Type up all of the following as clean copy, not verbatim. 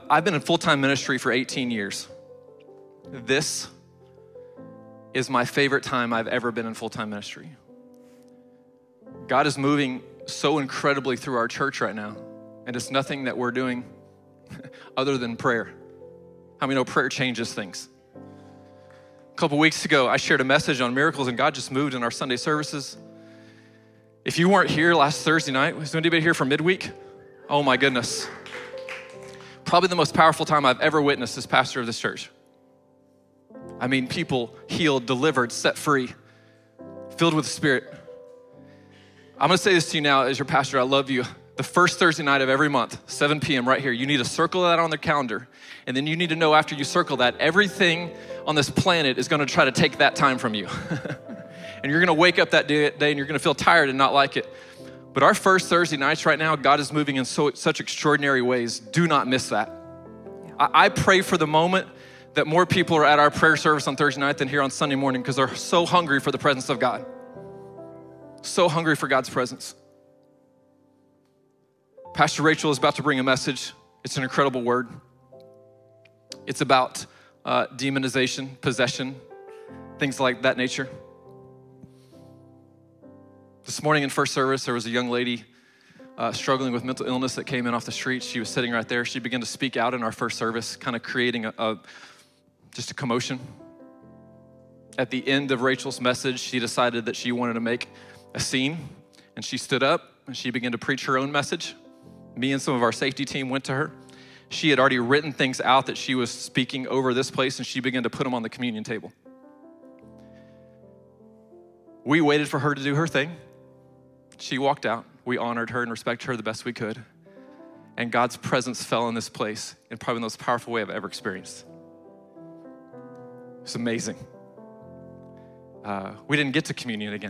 I've been in full-time ministry for 18 years. This is my favorite time I've ever been in full-time ministry. God is moving so incredibly through our church right now, and it's nothing that we're doing other than prayer. How many know prayer changes things? A couple weeks ago, I shared a message on miracles, and God just moved in our Sunday services. If you weren't here last Thursday night, was anybody here for midweek? Oh my goodness. Probably the most powerful time I've ever witnessed as pastor of this church. I mean, people healed, delivered, set free, filled with the Spirit. I'm gonna say this to you now as your pastor, I love you. The first Thursday night of every month, 7 p.m. right here, you need to circle that on the calendar. And then you need to know after you circle that, everything on this planet is gonna try to take that time from you. And you're gonna wake up that day and you're gonna feel tired and not like it. But our first Thursday nights right now, God is moving in such extraordinary ways. Do not miss that. I pray for the moment that more people are at our prayer service on Thursday night than here on Sunday morning because they're so hungry for the presence of God. So hungry for God's presence. Pastor Rachel is about to bring a message. It's an incredible word. It's about demonization, possession, things like that nature. This morning in first service, there was a young lady struggling with mental illness that came in off the street. She was sitting right there. She began to speak out in our first service, kind of creating just a commotion. At the end of Rachel's message, she decided that she wanted to make a scene, and she stood up and she began to preach her own message. Me and some of our safety team went to her. She had already written things out that she was speaking over this place, and she began to put them on the communion table. We waited for her to do her thing. She walked out. We honored her and respected her the best we could. And God's presence fell in this place in probably the most powerful way I've ever experienced. It's amazing. We didn't get to communion again.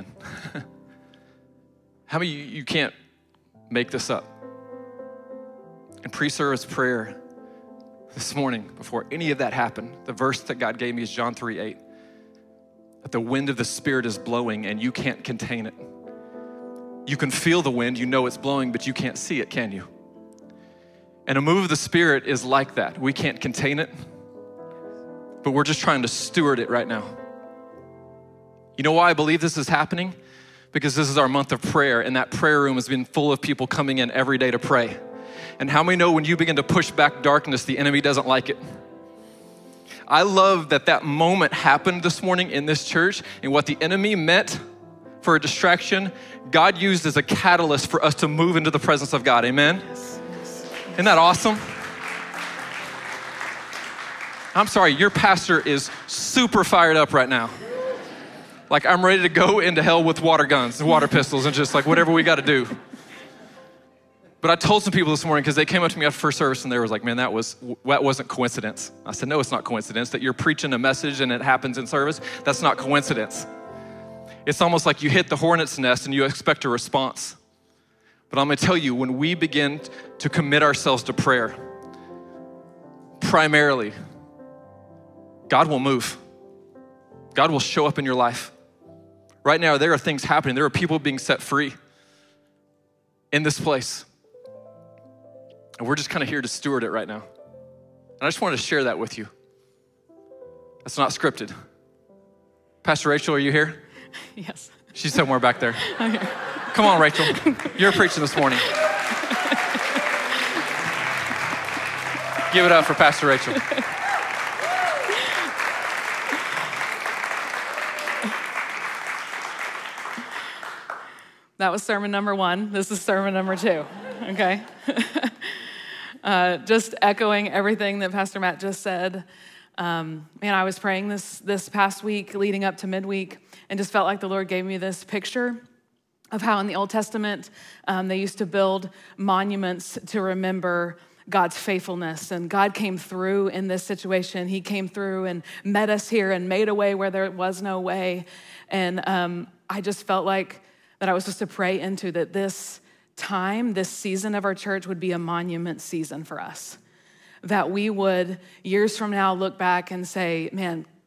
How many of you can't make this up? In pre-service prayer this morning, before any of that happened, the verse that God gave me is John 3:8. That the wind of the Spirit is blowing and you can't contain it. You can feel the wind, you know it's blowing, but you can't see it, can you? And a move of the Spirit is like that. We can't contain it, but we're just trying to steward it right now. You know why I believe this is happening? Because this is our month of prayer, and that prayer room has been full of people coming in every day to pray. And how many know when you begin to push back darkness, the enemy doesn't like it? I love that moment happened this morning in this church, and what the enemy meant for a distraction, God used as a catalyst for us to move into the presence of God, amen? Isn't that awesome? I'm sorry, your pastor is super fired up right now. Like I'm ready to go into hell with water guns and water pistols and just like whatever we gotta do. But I told some people this morning, because they came up to me after first service and they was like, man, that wasn't coincidence. I said, no, it's not coincidence that you're preaching a message and it happens in service. That's not coincidence. It's almost like you hit the hornet's nest and you expect a response. But I'm gonna tell you, when we begin to commit ourselves to prayer, primarily, God will move. God will show up in your life. Right now, there are things happening. There are people being set free in this place. And we're just kind of here to steward it right now. And I just wanted to share that with you. That's not scripted. Pastor Rachel, are you here? Yes. She's somewhere back there. Okay. Come on, Rachel. You're preaching this morning. Give it up for Pastor Rachel. That was sermon number 1. This is sermon number 2, okay? Just echoing everything that Pastor Matt just said. Man, I was praying this past week leading up to midweek and just felt like the Lord gave me this picture of how in the Old Testament, they used to build monuments to remember God's faithfulness. And God came through in this situation. He came through and met us here and made a way where there was no way. And I just felt like that I was supposed to pray into that this time, this season of our church would be a monument season for us. That we would, years from now, look back and say, man,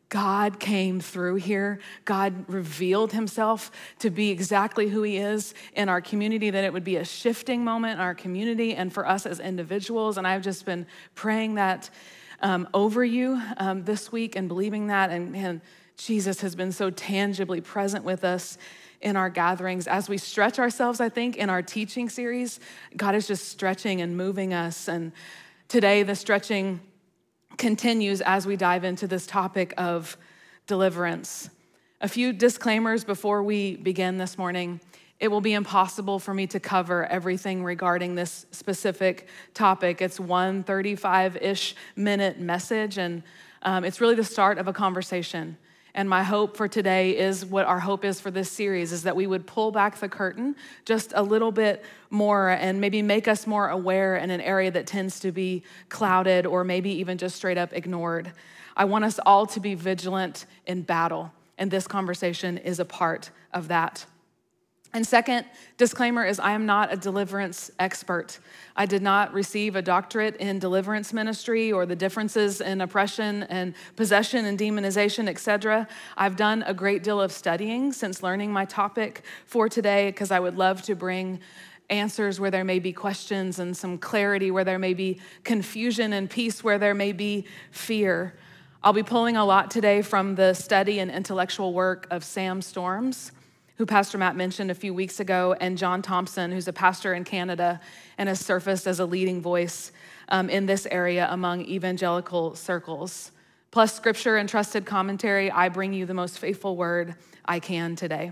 God came through here. God revealed himself to be exactly who he is in our community, that it would be a shifting moment in our community and for us as individuals. And I've just been praying that over you this week and believing that. And Jesus has been so tangibly present with us in our gatherings. As we stretch ourselves, I think, in our teaching series, God is just stretching and moving us. And today, the stretching continues as we dive into this topic of deliverance. A few disclaimers before we begin this morning. It will be impossible for me to cover everything regarding this specific topic. It's 135-ish minute message, and it's really the start of a conversation. And my hope for today is what our hope is for this series, is that we would pull back the curtain just a little bit more and maybe make us more aware in an area that tends to be clouded or maybe even just straight up ignored. I want us all to be vigilant in battle, and this conversation is a part of that. And second disclaimer is I am not a deliverance expert. I did not receive a doctorate in deliverance ministry or the differences in oppression and possession and demonization, etc. I've done a great deal of studying since learning my topic for today, because I would love to bring answers where there may be questions and some clarity where there may be confusion and peace where there may be fear. I'll be pulling a lot today from the study and intellectual work of Sam Storms, who Pastor Matt mentioned a few weeks ago, and John Thompson, who's a pastor in Canada and has surfaced as a leading voice in this area among evangelical circles. Plus scripture and trusted commentary, I bring you the most faithful word I can today.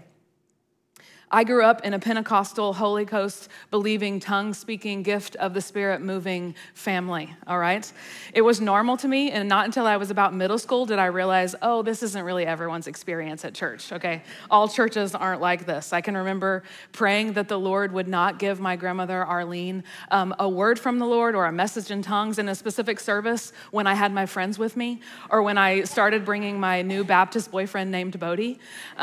I grew up in a Pentecostal, Holy Ghost believing, tongue speaking, gift of the Spirit moving family, all right? It was normal to me, and not until I was about middle school did I realize, oh, this isn't really everyone's experience at church, okay? All churches aren't like this. I can remember praying that the Lord would not give my grandmother, Arlene, a word from the Lord or a message in tongues in a specific service when I had my friends with me, or when I started bringing my new Baptist boyfriend named Bodie.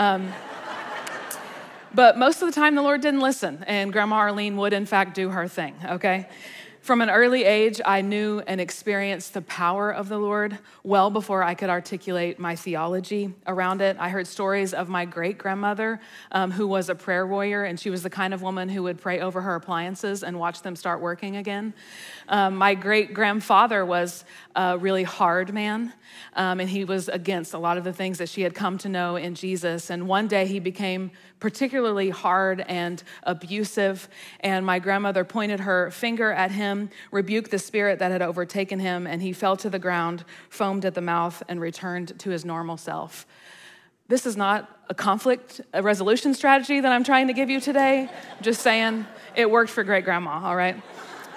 But most of the time, the Lord didn't listen, and Grandma Arlene would, in fact, do her thing, okay? From an early age, I knew and experienced the power of the Lord well before I could articulate my theology around it. I heard stories of my great-grandmother, who was a prayer warrior, and she was the kind of woman who would pray over her appliances and watch them start working again. My great-grandfather was a really hard man, and he was against a lot of the things that she had come to know in Jesus. And one day he became particularly hard and abusive, and my grandmother pointed her finger at him, rebuked the spirit that had overtaken him, and he fell to the ground, foamed at the mouth, and returned to his normal self. This is not a resolution strategy that I'm trying to give you today. I'm just saying it worked for great-grandma, all right?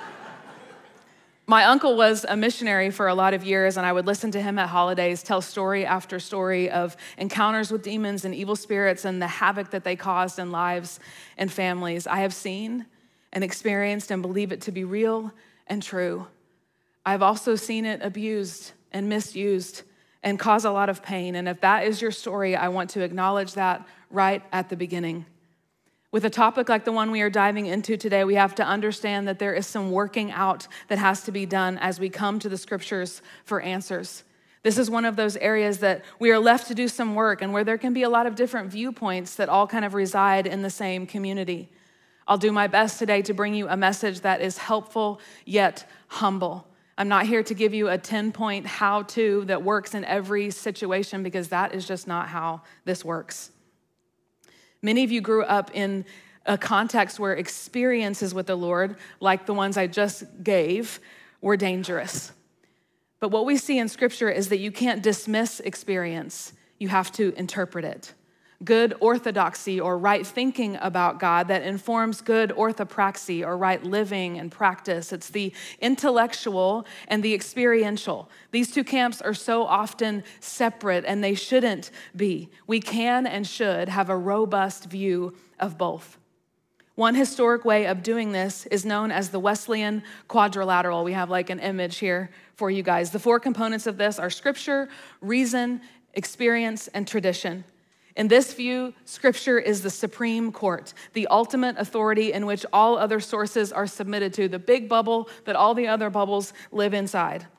My uncle was a missionary for a lot of years, and I would listen to him at holidays tell story after story of encounters with demons and evil spirits and the havoc that they caused in lives and families. I have seen and experienced and believe it to be real and true. I've also seen it abused and misused and cause a lot of pain. And if that is your story, I want to acknowledge that right at the beginning. With a topic like the one we are diving into today, we have to understand that there is some working out that has to be done as we come to the scriptures for answers. This is one of those areas that we are left to do some work and where there can be a lot of different viewpoints that all kind of reside in the same community. I'll do my best today to bring you a message that is helpful yet humble. I'm not here to give you a 10-point how-to that works in every situation, because that is just not how this works. Many of you grew up in a context where experiences with the Lord, like the ones I just gave, were dangerous. But what we see in Scripture is that you can't dismiss experience. You have to interpret it. Good orthodoxy, or right thinking about God, that informs good orthopraxy, or right living and practice. It's the intellectual and the experiential. These two camps are so often separate, and they shouldn't be. We can and should have a robust view of both. One historic way of doing this is known as the Wesleyan quadrilateral. We have like an image here for you guys. The four components of this are scripture, reason, experience, and tradition. In this view, Scripture is the supreme court, the ultimate authority in which all other sources are submitted to, the big bubble that all the other bubbles live inside.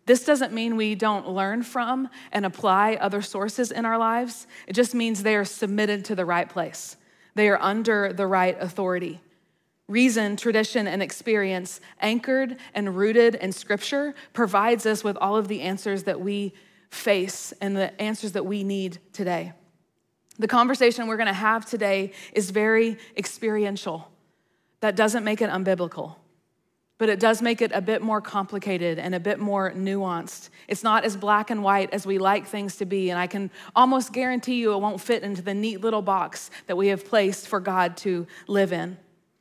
This doesn't mean we don't learn from and apply other sources in our lives. It just means they are submitted to the right place. They are under the right authority. Reason, tradition, and experience, anchored and rooted in Scripture, provides us with all of the answers that we face and the answers that we need today. The conversation we're going to have today is very experiential. That doesn't make it unbiblical, but it does make it a bit more complicated and a bit more nuanced. It's not as black and white as we like things to be, and I can almost guarantee you it won't fit into the neat little box that we have placed for God to live in.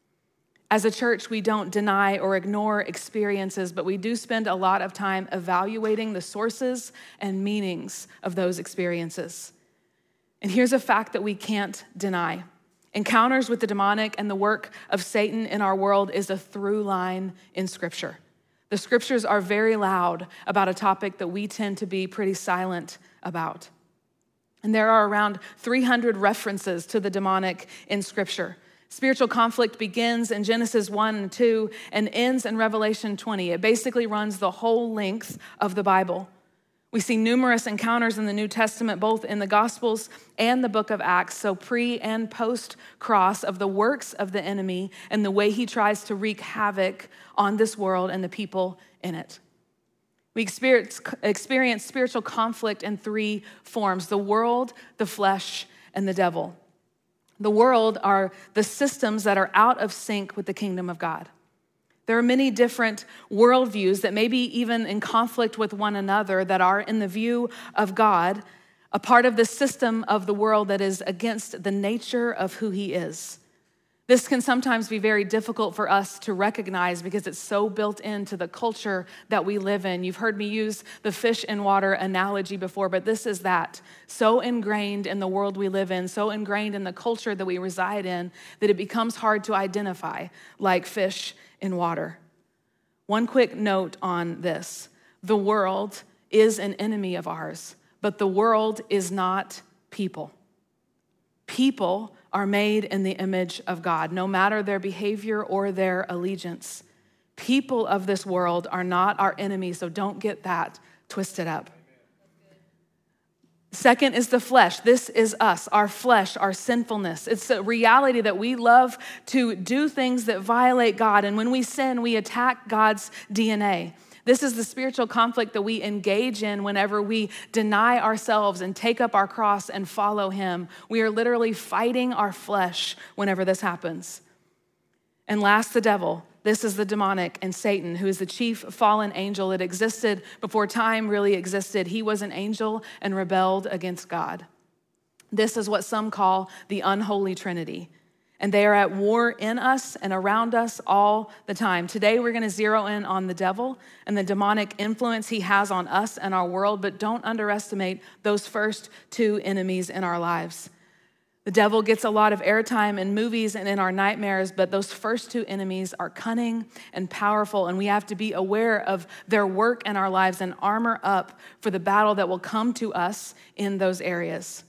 As a church, we don't deny or ignore experiences, but we do spend a lot of time evaluating the sources and meanings of those experiences. And here's a fact that we can't deny. Encounters with the demonic and the work of Satan in our world is a through line in Scripture. The Scriptures are very loud about a topic that we tend to be pretty silent about. And there are around 300 references to the demonic in Scripture. Spiritual conflict begins in Genesis 1 and 2 and ends in Revelation 20. It basically runs the whole length of the Bible. We see numerous encounters in the New Testament, both in the Gospels and the book of Acts, so pre and post-cross, of the works of the enemy and the way he tries to wreak havoc on this world and the people in it. We experience spiritual conflict in three forms: the world, the flesh, and the devil. The world are the systems that are out of sync with the kingdom of God. There are many different worldviews that may be even in conflict with one another that are, in the view of God, a part of the system of the world that is against the nature of who he is. This can sometimes be very difficult for us to recognize because it's so built into the culture that we live in. You've heard me use the fish in water analogy before, but this is that. So ingrained in the world we live in, so ingrained in the culture that we reside in, that it becomes hard to identify like fish in water. One quick note on this: the world is an enemy of ours, but the world is not people. People are made in the image of God, no matter their behavior or their allegiance. People of this world are not our enemy, so don't get that twisted up. Second is the flesh. This is us, our flesh, our sinfulness. It's a reality that we love to do things that violate God, and when we sin, we attack God's DNA. This is the spiritual conflict that we engage in whenever we deny ourselves and take up our cross and follow him. We are literally fighting our flesh whenever this happens. And last, the devil. This is the demonic and Satan, who is the chief fallen angel that existed before time really existed. He was an angel and rebelled against God. This is what some call the unholy trinity. And they are at war in us and around us all the time. Today, we're going to zero in on the devil and the demonic influence he has on us and our world, but don't underestimate those first two enemies in our lives. The devil gets a lot of airtime in movies and in our nightmares, but those first two enemies are cunning and powerful, and we have to be aware of their work in our lives and armor up for the battle that will come to us in those areas.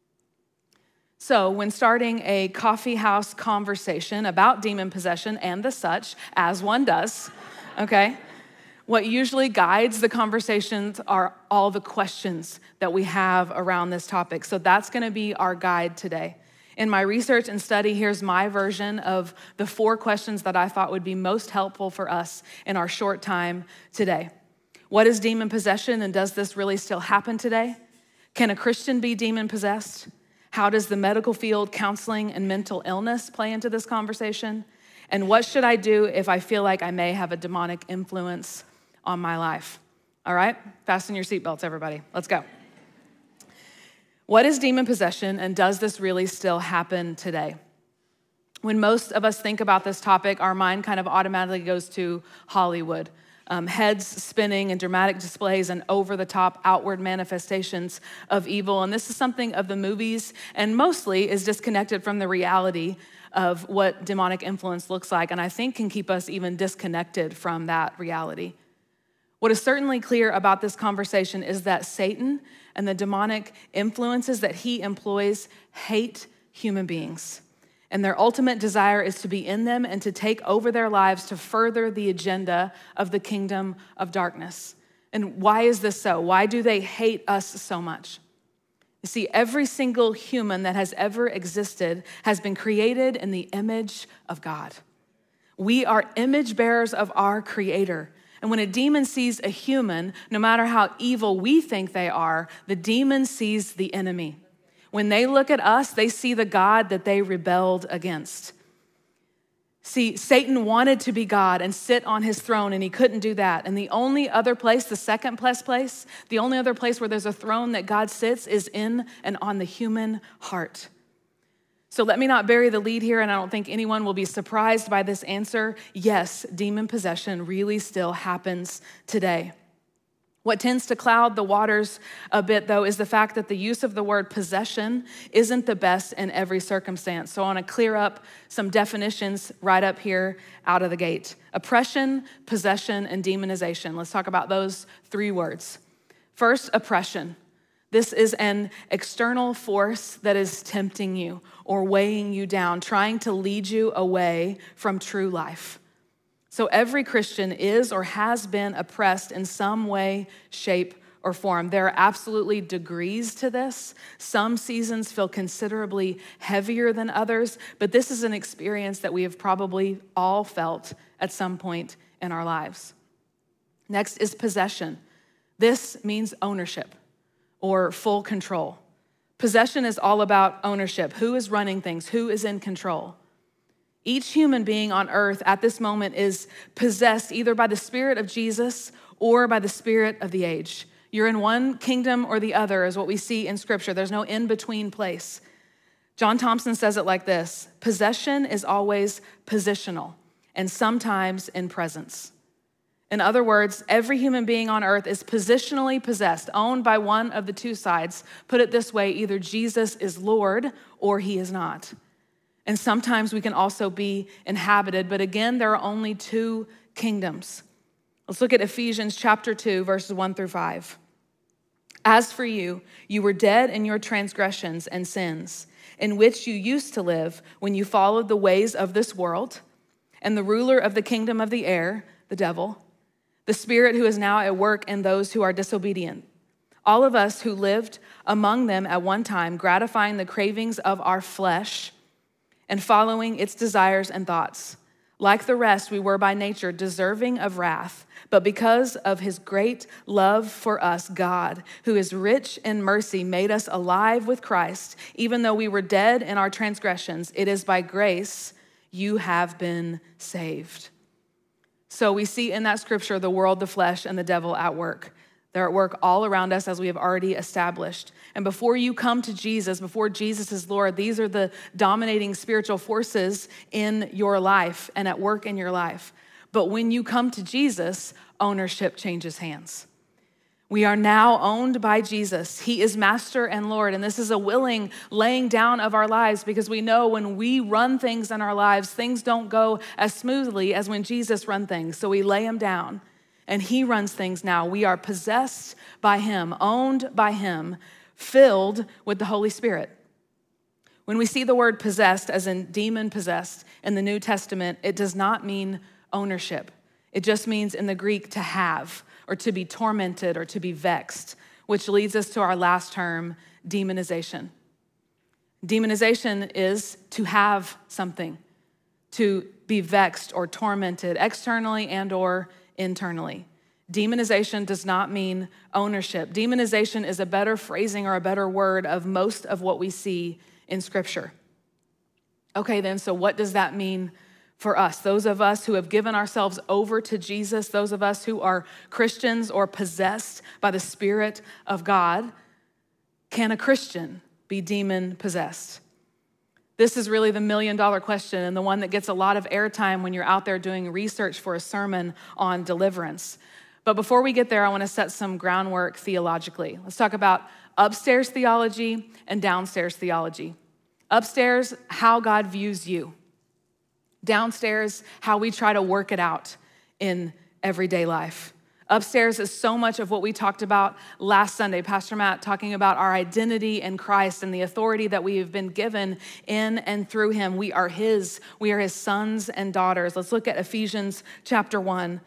So when starting a coffee house conversation about demon possession and the such, as one does, okay, what usually guides the conversations are all the questions that we have around this topic. So that's going to be our guide today. In my research and study, here's my version of the 4 questions that I thought would be most helpful for us in our short time today. What is demon possession, and does this really still happen today? Can a Christian be demon possessed? How does the medical field, counseling, and mental illness play into this conversation? And what should I do if I feel like I may have a demonic influence on my life? All right, fasten your seatbelts, everybody. Let's go. What is demon possession, and does this really still happen today? When most of us think about this topic, our mind kind of automatically goes to Hollywood. Heads spinning and dramatic displays and over-the-top outward manifestations of evil. And this is something of the movies, and mostly is disconnected from the reality of what demonic influence looks like, and I think can keep us even disconnected from that reality. What is certainly clear about this conversation is that Satan and the demonic influences that he employs hate human beings. And their ultimate desire is to be in them and to take over their lives to further the agenda of the kingdom of darkness. And why is this so? Why do they hate us so much? You see, every single human that has ever existed has been created in the image of God. We are image bearers of our Creator. And when a demon sees a human, no matter how evil we think they are, the demon sees the enemy. When they look at us, they see the God that they rebelled against. See, Satan wanted to be God and sit on his throne, and he couldn't do that. And the only other place, the second best place, the only other place where there's a throne that God sits is in and on the human heart. So let me not bury the lead here, and I don't think anyone will be surprised by this answer. Yes, demon possession really still happens today. What tends to cloud the waters a bit, though, is the fact that the use of the word possession isn't the best in every circumstance. So I want to clear up some definitions right up here out of the gate. Oppression, possession, and demonization. Let's talk about those three words. First, oppression. This is an external force that is tempting you or weighing you down, trying to lead you away from true life. So every Christian is or has been oppressed in some way, shape, or form. There are absolutely degrees to this. Some seasons feel considerably heavier than others, but this is an experience that we have probably all felt at some point in our lives. Next is possession. This means ownership or full control. Possession is all about ownership. Who is running things? Who is in control? Each human being on earth at this moment is possessed either by the Spirit of Jesus or by the spirit of the age. You're in one kingdom or the other is what we see in Scripture. There's no in-between place. John Thompson says it like this: possession is always positional and sometimes in presence. In other words, every human being on earth is positionally possessed, owned by one of the two sides. Put it this way, either Jesus is Lord or he is not. And sometimes we can also be inhabited, but again, there are only two kingdoms. Let's look at Ephesians chapter 2, verses 1 through 5. As for you, you were dead in your transgressions and sins, in which you used to live when you followed the ways of this world and the ruler of the kingdom of the air, the devil, the spirit who is now at work in those who are disobedient. All of us who lived among them at one time, gratifying the cravings of our flesh and following its desires and thoughts. Like the rest, we were by nature deserving of wrath, but because of his great love for us, God, who is rich in mercy, made us alive with Christ. Even though we were dead in our transgressions, it is by grace you have been saved. So we see in that scripture the world, the flesh, and the devil at work. They're at work all around us, as we have already established. And before you come to Jesus, before Jesus is Lord, these are the dominating spiritual forces in your life and at work in your life. But when you come to Jesus, ownership changes hands. We are now owned by Jesus. He is Master and Lord, and this is a willing laying down of our lives, because we know when we run things in our lives, things don't go as smoothly as when Jesus run things. So we lay them down. And he runs things now. We are possessed by him, owned by him, filled with the Holy Spirit. When we see the word possessed, as in demon possessed, in the New Testament, it does not mean ownership. It just means in the Greek to have, or to be tormented, or to be vexed, which leads us to our last term, demonization. Demonization is to have something, to be vexed or tormented externally and or internally. Demonization does not mean ownership. Demonization is a better phrasing or a better word of most of what we see in Scripture. Okay, then, so what does that mean for us? Those of us who have given ourselves over to Jesus, those of us who are Christians or possessed by the Spirit of God, can a Christian be demon possessed? This is really the million-dollar question, and the one that gets a lot of airtime when you're out there doing research for a sermon on deliverance. But before we get there, I want to set some groundwork theologically. Let's talk about upstairs theology and downstairs theology. Upstairs, how God views you. Downstairs, how we try to work it out in everyday life. Upstairs is so much of what we talked about last Sunday. Pastor Matt talking about our identity in Christ and the authority that we have been given in and through him. We are his sons and daughters. Let's look at Ephesians chapter 1.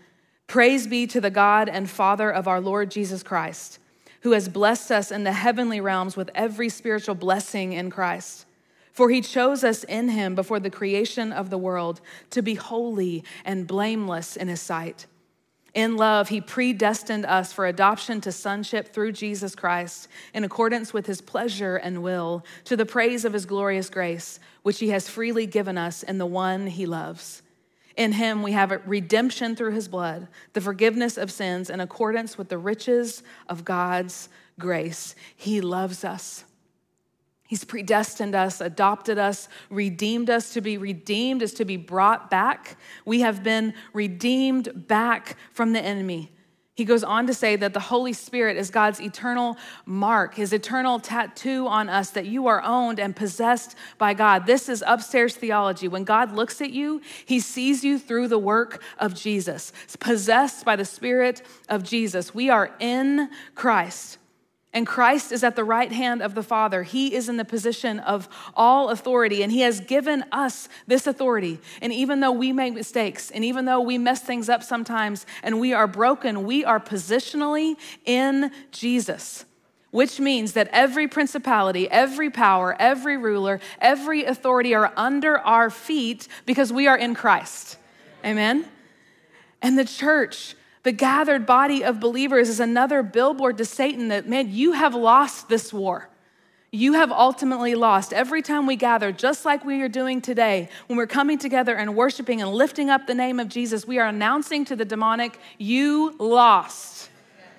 Praise be to the God and Father of our Lord Jesus Christ, who has blessed us in the heavenly realms with every spiritual blessing in Christ. For he chose us in him before the creation of the world to be holy and blameless in his sight. In love, he predestined us for adoption to sonship through Jesus Christ, in accordance with his pleasure and will, to the praise of his glorious grace, which he has freely given us in the one he loves. In him we have redemption through his blood, the forgiveness of sins in accordance with the riches of God's grace. He loves us. He's predestined us, adopted us, redeemed us. To be redeemed is to be brought back. We have been redeemed back from the enemy. He goes on to say that the Holy Spirit is God's eternal mark, his eternal tattoo on us, that you are owned and possessed by God. This is upstairs theology. When God looks at you, he sees you through the work of Jesus, possessed by the Spirit of Jesus. We are in Christ. And Christ is at the right hand of the Father. He is in the position of all authority, and he has given us this authority. And even though we make mistakes, and even though we mess things up sometimes, and we are broken, we are positionally in Jesus, which means that every principality, every power, every ruler, every authority are under our feet because we are in Christ. Amen? And the church, the gathered body of believers, is another billboard to Satan that, man, you have lost this war. You have ultimately lost. Every time we gather, just like we are doing today, when we're coming together and worshiping and lifting up the name of Jesus, we are announcing to the demonic, you lost.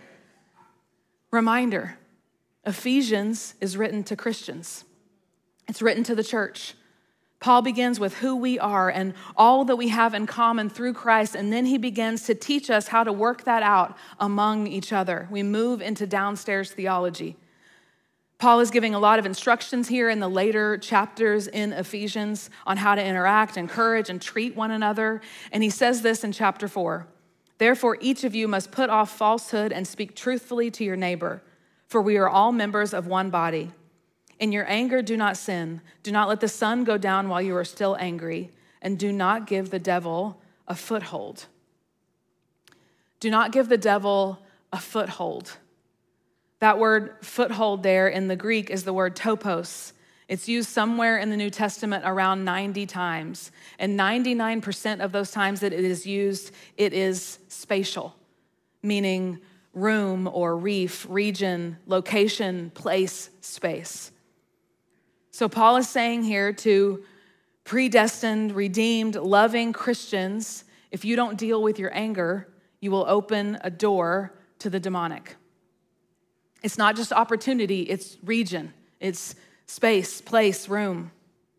Reminder, Ephesians is written to Christians. It's written to the church. Paul begins with who we are and all that we have in common through Christ, and then he begins to teach us how to work that out among each other. We move into downstairs theology. Paul is giving a lot of instructions here in the later chapters in Ephesians on how to interact, encourage, and treat one another. And he says this in chapter 4. Therefore, each of you must put off falsehood and speak truthfully to your neighbor, for we are all members of one body. In your anger, do not sin. Do not let the sun go down while you are still angry, and do not give the devil a foothold. Do not give the devil a foothold. That word foothold there in the Greek is the word topos. It's used somewhere in the New Testament around 90 times. And 99% of those times that it is used, it is spatial, meaning room or reef, region, location, place, space. So Paul is saying here to predestined, redeemed, loving Christians, if you don't deal with your anger, you will open a door to the demonic. It's not just opportunity, it's region, it's space, place, room.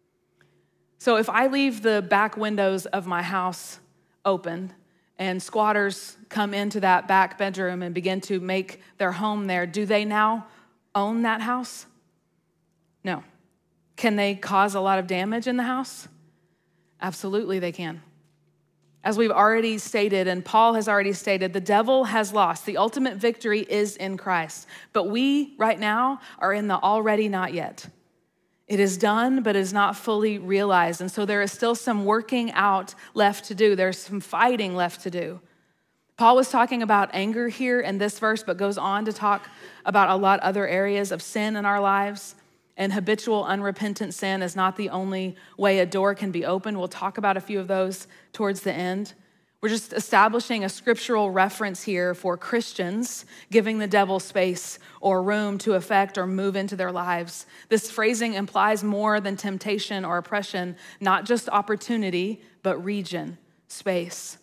So if I leave the back windows of my house open and squatters come into that back bedroom and begin to make their home there, do they now own that house? No. Can they cause a lot of damage in the house? Absolutely they can. As we've already stated, and Paul has already stated, the devil has lost. The ultimate victory is in Christ. But we, right now, are in the already not yet. It is done, but it is not fully realized. And so there is still some working out left to do. There's some fighting left to do. Paul was talking about anger here in this verse, but goes on to talk about a lot of other areas of sin in our lives. And habitual, unrepentant sin is not the only way a door can be opened. We'll talk about a few of those towards the end. We're just establishing a scriptural reference here for Christians, giving the devil space or room to affect or move into their lives. This phrasing implies more than temptation or oppression, not just opportunity, but region, space.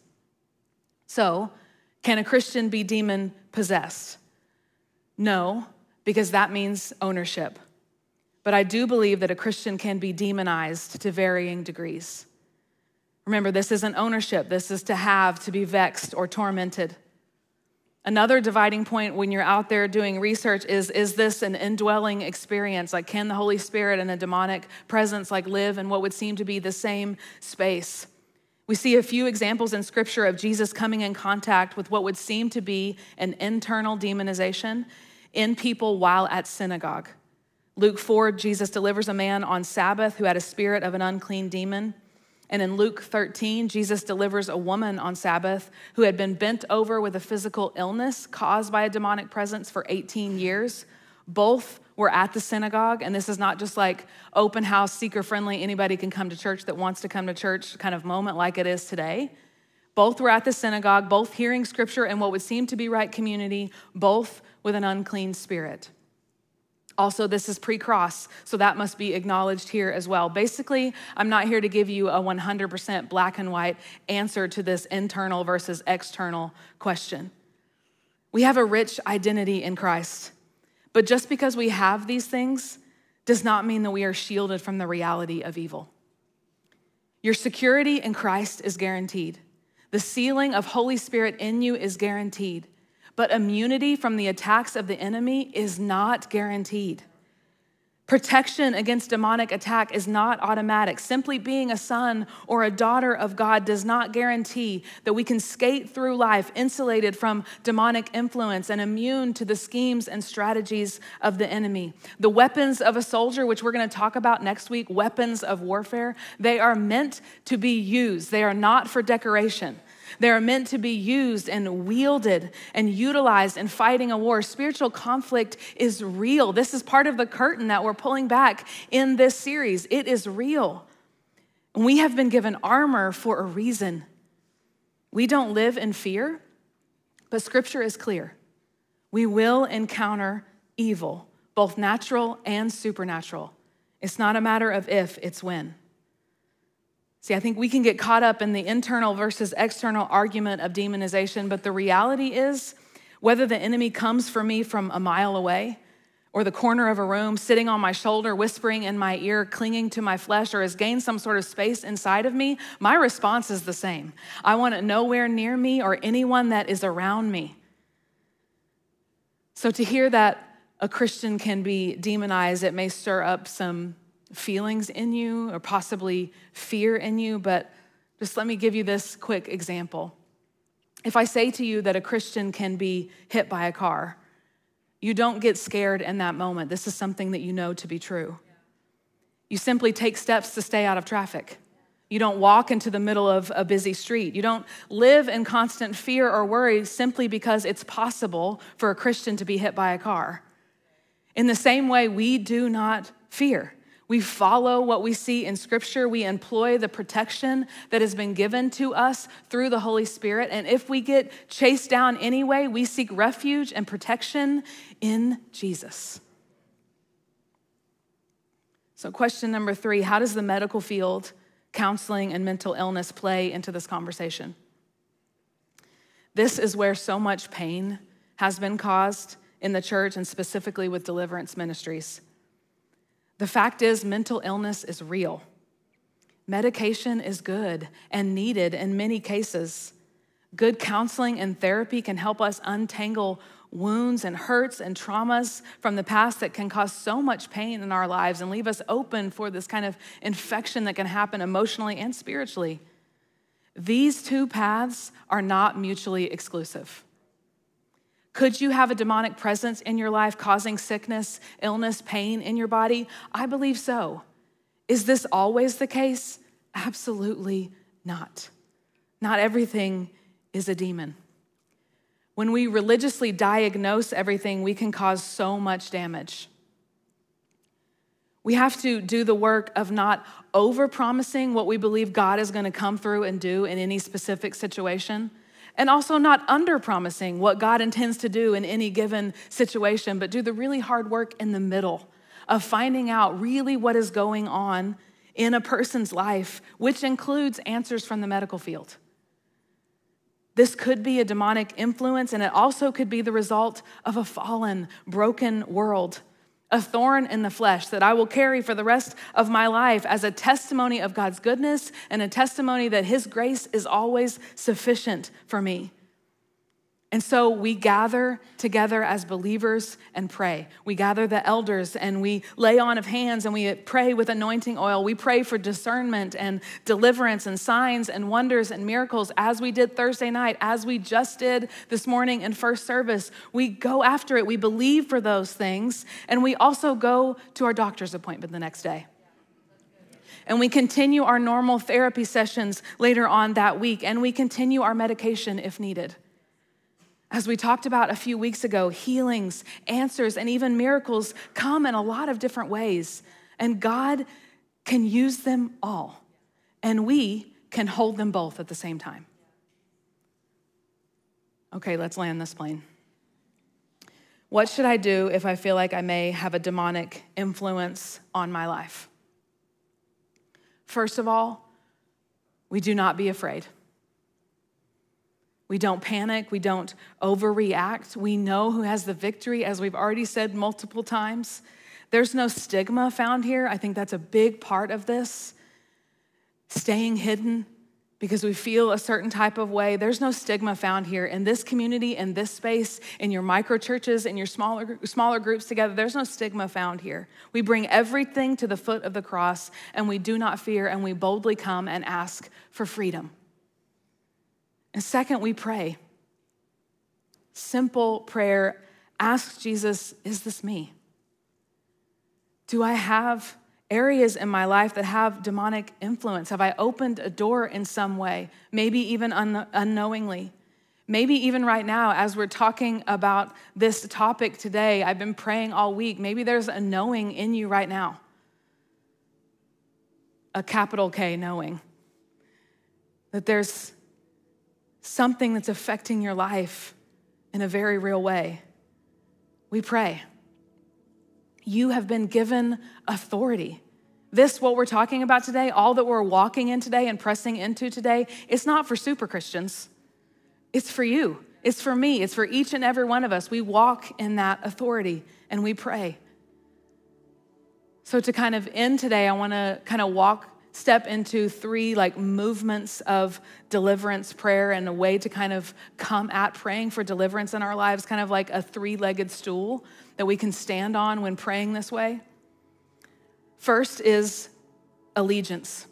So, can a Christian be demon possessed? No, because that means ownership. But I do believe that a Christian can be demonized to varying degrees. Remember, this isn't ownership. This is to have, to be vexed or tormented. Another dividing point when you're out there doing research is this an indwelling experience? Like, can the Holy Spirit and a demonic presence live in what would seem to be the same space? We see a few examples in Scripture of Jesus coming in contact with what would seem to be an internal demonization in people while at synagogue. Luke 4, Jesus delivers a man on Sabbath who had a spirit of an unclean demon. And in Luke 13, Jesus delivers a woman on Sabbath who had been bent over with a physical illness caused by a demonic presence for 18 years. Both were at the synagogue, and this is not just like open house, seeker-friendly, anybody can come to church that wants to come to church kind of moment like it is today. Both were at the synagogue, both hearing scripture in what would seem to be right community, both with an unclean spirit. Also, this is pre-cross, so that must be acknowledged here as well. Basically, I'm not here to give you a 100% black and white answer to this internal versus external question. We have a rich identity in Christ, but just because we have these things does not mean that we are shielded from the reality of evil. Your security in Christ is guaranteed. The sealing of Holy Spirit in you is guaranteed. But immunity from the attacks of the enemy is not guaranteed. Protection against demonic attack is not automatic. Simply being a son or a daughter of God does not guarantee that we can skate through life insulated from demonic influence and immune to the schemes and strategies of the enemy. The weapons of a soldier, which we're going to talk about next week, weapons of warfare, they are meant to be used. They are not for decoration. They are meant to be used and wielded and utilized in fighting a war. Spiritual conflict is real. This is part of the curtain that we're pulling back in this series. It is real. And we have been given armor for a reason. We don't live in fear, but Scripture is clear. We will encounter evil, both natural and supernatural. It's not a matter of if, it's when. See, I think we can get caught up in the internal versus external argument of demonization, but the reality is whether the enemy comes for me from a mile away or the corner of a room, sitting on my shoulder, whispering in my ear, clinging to my flesh, or has gained some sort of space inside of me, my response is the same. I want it nowhere near me or anyone that is around me. So to hear that a Christian can be demonized, it may stir up some feelings in you or possibly fear in you, but just let me give you this quick example. If I say to you that a Christian can be hit by a car, you don't get scared in that moment. This is something that you know to be true. You simply take steps to stay out of traffic. You don't walk into the middle of a busy street. You don't live in constant fear or worry simply because it's possible for a Christian to be hit by a car. In the same way, we do not fear. We follow what we see in Scripture. We employ the protection that has been given to us through the Holy Spirit. And if we get chased down anyway, we seek refuge and protection in Jesus. So question number 3, how does the medical field, counseling, and mental illness play into this conversation? This is where so much pain has been caused in the church and specifically with deliverance ministries. The fact is, mental illness is real. Medication is good and needed in many cases. Good counseling and therapy can help us untangle wounds and hurts and traumas from the past that can cause so much pain in our lives and leave us open for this kind of infection that can happen emotionally and spiritually. These two paths are not mutually exclusive. Could you have a demonic presence in your life causing sickness, illness, pain in your body? I believe so. Is this always the case? Absolutely not. Not everything is a demon. When we religiously diagnose everything, we can cause so much damage. We have to do the work of not over-promising what we believe God is going to come through and do in any specific situation, and also not under-promising what God intends to do in any given situation, but do the really hard work in the middle of finding out really what is going on in a person's life, which includes answers from the medical field. This could be a demonic influence, and it also could be the result of a fallen, broken world, a thorn in the flesh that I will carry for the rest of my life as a testimony of God's goodness and a testimony that His grace is always sufficient for me. And so we gather together as believers and pray. We gather the elders and we lay on of hands and we pray with anointing oil. We pray for discernment and deliverance and signs and wonders and miracles as we did Thursday night, as we just did this morning in first service. We go after it. We believe for those things. And we also go to our doctor's appointment the next day. and we continue our normal therapy sessions later on that week, and we continue our medication if needed. As we talked about a few weeks ago, healings, answers, and even miracles come in a lot of different ways, and God can use them all, and we can hold them both at the same time. Okay, let's land this plane. What should I do if I feel like I may have a demonic influence on my life? First of all, we do not be afraid. We don't panic. We don't overreact. We know who has the victory, as we've already said multiple times. There's no stigma found here. I think that's a big part of this. Staying hidden because we feel a certain type of way. There's no stigma found here in this community, in this space, in your micro churches, in your smaller groups together. There's no stigma found here. We bring everything to the foot of the cross, and we do not fear, and we boldly come and ask for freedom. And second, we pray. Simple prayer. Ask Jesus, is this me? Do I have areas in my life that have demonic influence? Have I opened a door in some way? Maybe even unknowingly. Maybe even right now, as we're talking about this topic today, I've been praying all week. Maybe there's a knowing in you right now. A capital K knowing. That there's something that's affecting your life in a very real way. We pray. You have been given authority. This, what we're talking about today, all that we're walking in today and pressing into today, it's not for super Christians. It's for you. It's for me. It's for each and every one of us. We walk in that authority and we pray. So to kind of end today, I want to kind of step into 3 movements of deliverance prayer and a way to kind of come at praying for deliverance in our lives, kind of like a 3-legged stool that we can stand on when praying this way. First is allegiance.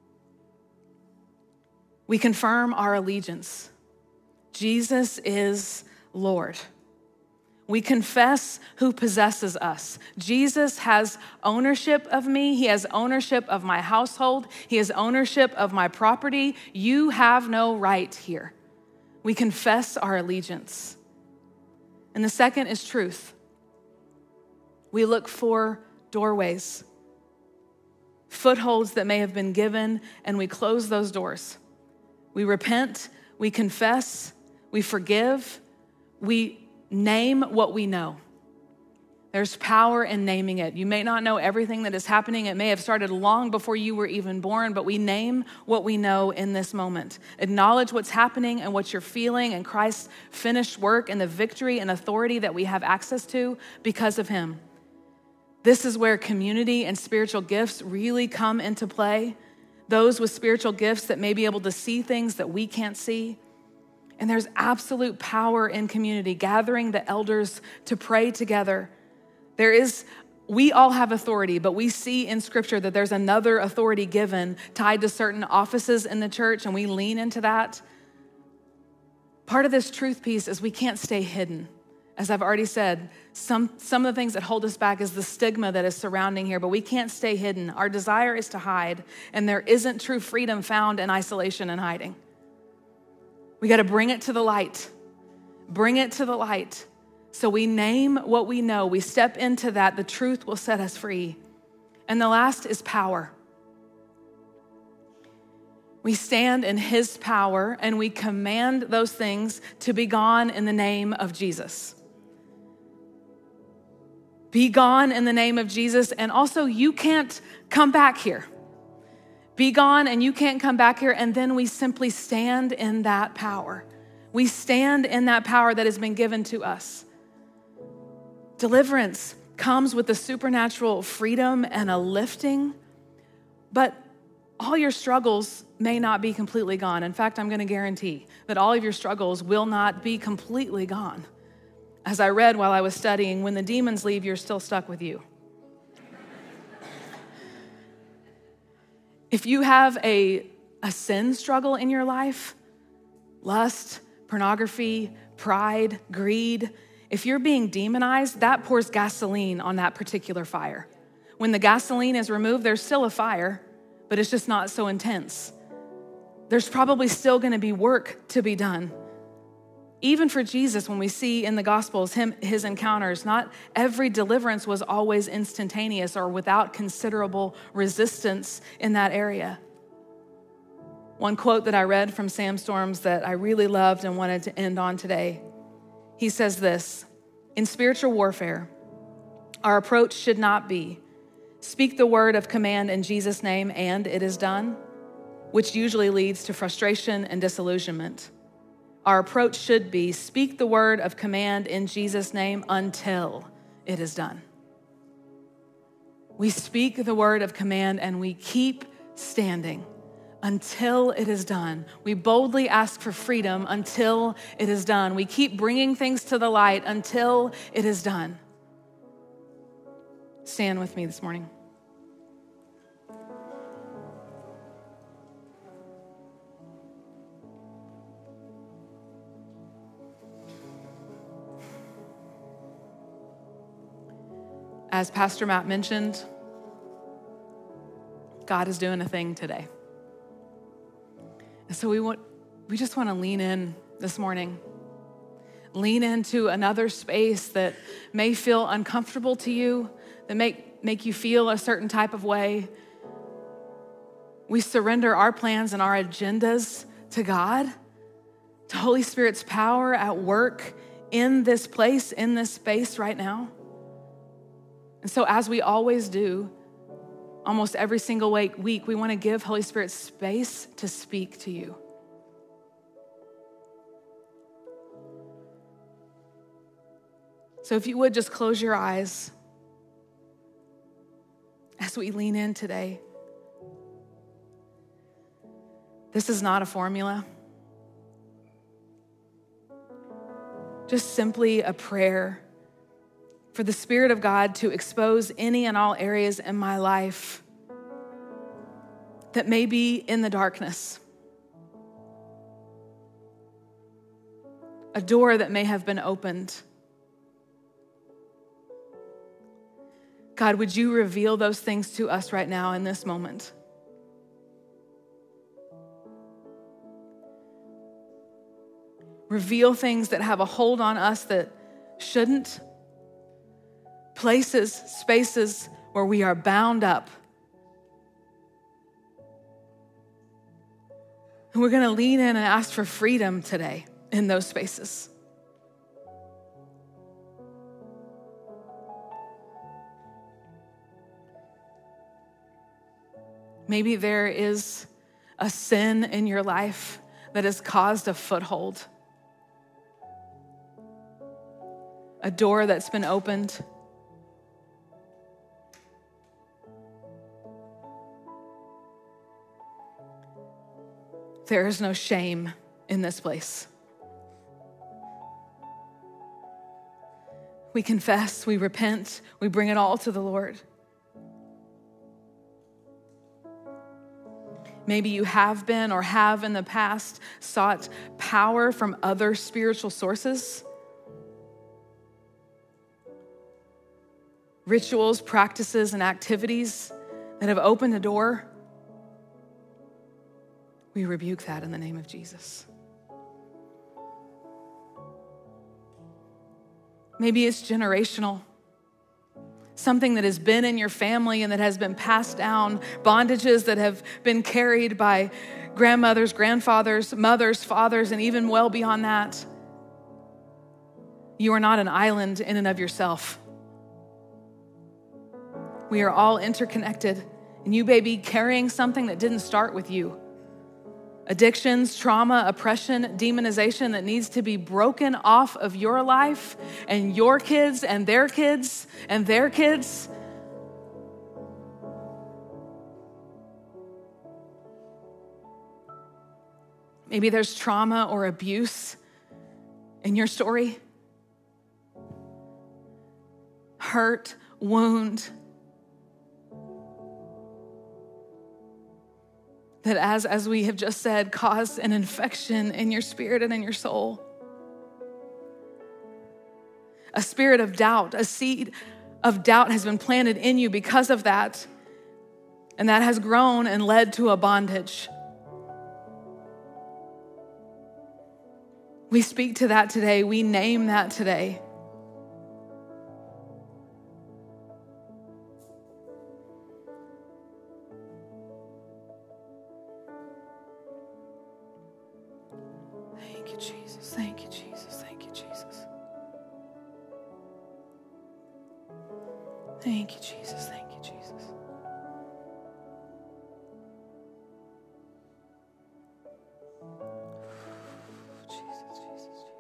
We confirm our allegiance. Jesus is Lord. We confess who possesses us. Jesus has ownership of me. He has ownership of my household. He has ownership of my property. You have no right here. We confess our allegiance. And the second is truth. We look for doorways, footholds that may have been given, and we close those doors. We repent, we confess, we forgive, we name what we know. There's power in naming it. You may not know everything that is happening. It may have started long before you were even born, but we name what we know in this moment. Acknowledge what's happening and what you're feeling and Christ's finished work and the victory and authority that we have access to because of him. This is where community and spiritual gifts really come into play. Those with spiritual gifts that may be able to see things that we can't see. And there's absolute power in community, gathering the elders to pray together. We all have authority, but we see in Scripture that there's another authority given tied to certain offices in the church, and we lean into that. Part of this truth piece is we can't stay hidden. As I've already said, some of the things that hold us back is the stigma that is surrounding here, but we can't stay hidden. Our desire is to hide, and there isn't true freedom found in isolation and hiding. We got to bring it to the light. Bring it to the light. So we name what we know. We step into that. The truth will set us free. And the last is power. We stand in his power and we command those things to be gone in the name of Jesus. Be gone in the name of Jesus. And also, you can't come back here. Be gone and you can't come back here. And then we simply stand in that power. We stand in that power that has been given to us. Deliverance comes with a supernatural freedom and a lifting, but all your struggles may not be completely gone. In fact, I'm going to guarantee that all of your struggles will not be completely gone. As I read while I was studying, when the demons leave, you're still stuck with you. If you have a sin struggle in your life, lust, pornography, pride, greed, if you're being demonized, that pours gasoline on that particular fire. When the gasoline is removed, there's still a fire, but it's just not so intense. There's probably still going to be work to be done. Even for Jesus, when we see in the Gospels his encounters, not every deliverance was always instantaneous or without considerable resistance in that area. One quote that I read from Sam Storms that I really loved and wanted to end on today. He says this: in spiritual warfare, our approach should not be, speak the word of command in Jesus' name and it is done, which usually leads to frustration and disillusionment. Our approach should be, speak the word of command in Jesus' name until it is done. We speak the word of command and we keep standing until it is done. We boldly ask for freedom until it is done. We keep bringing things to the light until it is done. Stand with me this morning. As Pastor Matt mentioned, God is doing a thing today. And so we just want to lean in this morning. Lean into another space that may feel uncomfortable to you, that make you feel a certain type of way. We surrender our plans and our agendas to God, to Holy Spirit's power at work in this place, in this space right now. And so as we always do, almost every single week, we want to give Holy Spirit space to speak to you. So if you would just close your eyes as we lean in today. This is not a formula. Just simply a prayer for the Spirit of God to expose any and all areas in my life that may be in the darkness. A door that may have been opened. God, would you reveal those things to us right now in this moment? Reveal things that have a hold on us that shouldn't. Places, spaces where we are bound up. And we're going to lean in and ask for freedom today in those spaces. Maybe there is a sin in your life that has caused a foothold. A door that's been opened. There is no shame in this place. We confess, we repent, we bring it all to the Lord. Maybe you have been or have in the past sought power from other spiritual sources. Rituals, practices, and activities that have opened a door. We rebuke that in the name of Jesus. Maybe it's generational. Something that has been in your family and that has been passed down. Bondages that have been carried by grandmothers, grandfathers, mothers, fathers, and even well beyond that. You are not an island in and of yourself. We are all interconnected, and you may be carrying something that didn't start with you. Addictions, trauma, oppression, demonization that needs to be broken off of your life and your kids and their kids and their kids. Maybe there's trauma or abuse in your story. Hurt, wound. That as we have just said, caused an infection in your spirit and in your soul. A spirit of doubt, a seed of doubt has been planted in you because of that. And that has grown and led to a bondage. We speak to that today. We name that today. Thank you, Jesus. Thank you, Jesus. Thank you, Jesus. Thank you, Jesus. Thank you, Jesus. Jesus, Jesus, Jesus.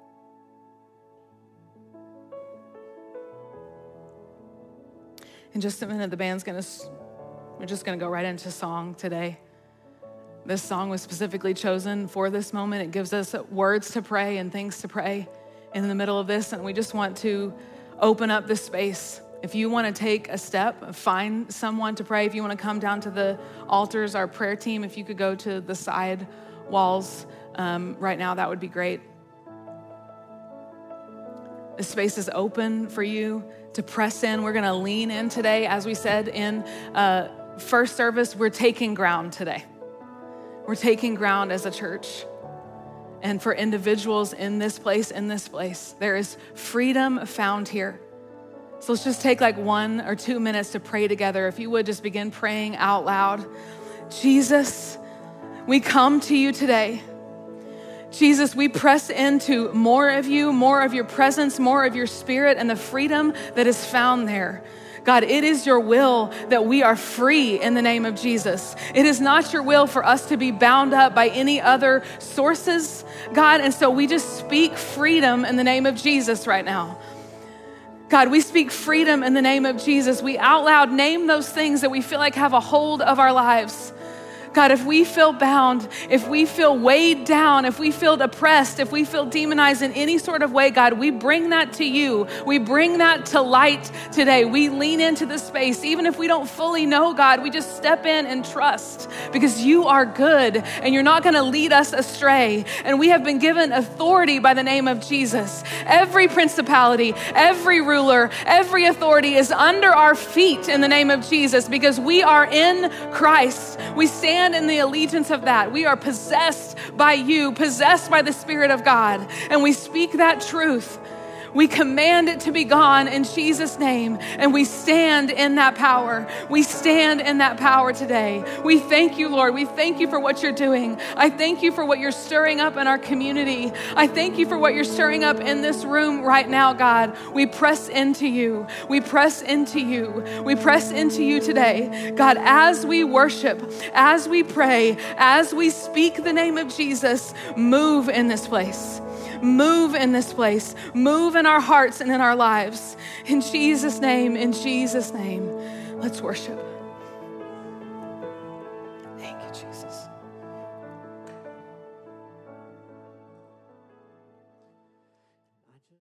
In just a minute, the band's we're just gonna go right into song today. This song was specifically chosen for this moment. It gives us words to pray and things to pray in the middle of this, and we just want to open up this space. If you want to take a step, find someone to pray. If you want to come down to the altars, our prayer team, if you could go to the side walls right now, that would be great. The space is open for you to press in. We're going to lean in today. As we said in first service, we're taking ground today. We're taking ground as a church. And for individuals in this place, there is freedom found here. So let's just take like 1 or 2 minutes to pray together. If you would just begin praying out loud. Jesus, we come to you today. Jesus, we press into more of you, more of your presence, more of your spirit, and the freedom that is found there. God, it is your will that we are free in the name of Jesus. It is not your will for us to be bound up by any other sources, God, and so we just speak freedom in the name of Jesus right now. God, we speak freedom in the name of Jesus. We out loud name those things that we feel like have a hold of our lives. God, if we feel bound, if we feel weighed down, if we feel oppressed, if we feel demonized in any sort of way, God, we bring that to you. We bring that to light today. We lean into the space. Even if we don't fully know, God, we just step in and trust because you are good and you're not going to lead us astray. And we have been given authority by the name of Jesus. Every principality, every ruler, every authority is under our feet in the name of Jesus because we are in Christ. We stand in the allegiance of that. We are possessed by you, possessed by the Spirit of God. And we speak that truth. We command it to be gone in Jesus' name. And we stand in that power. We stand in that power today. We thank you, Lord. We thank you for what you're doing. I thank you for what you're stirring up in our community. I thank you for what you're stirring up in this room right now, God. We press into you. We press into you. We press into you today. God, as we worship, as we pray, as we speak the name of Jesus, move in this place. Move in this place. Move in our hearts and in our lives. In Jesus' name, let's worship.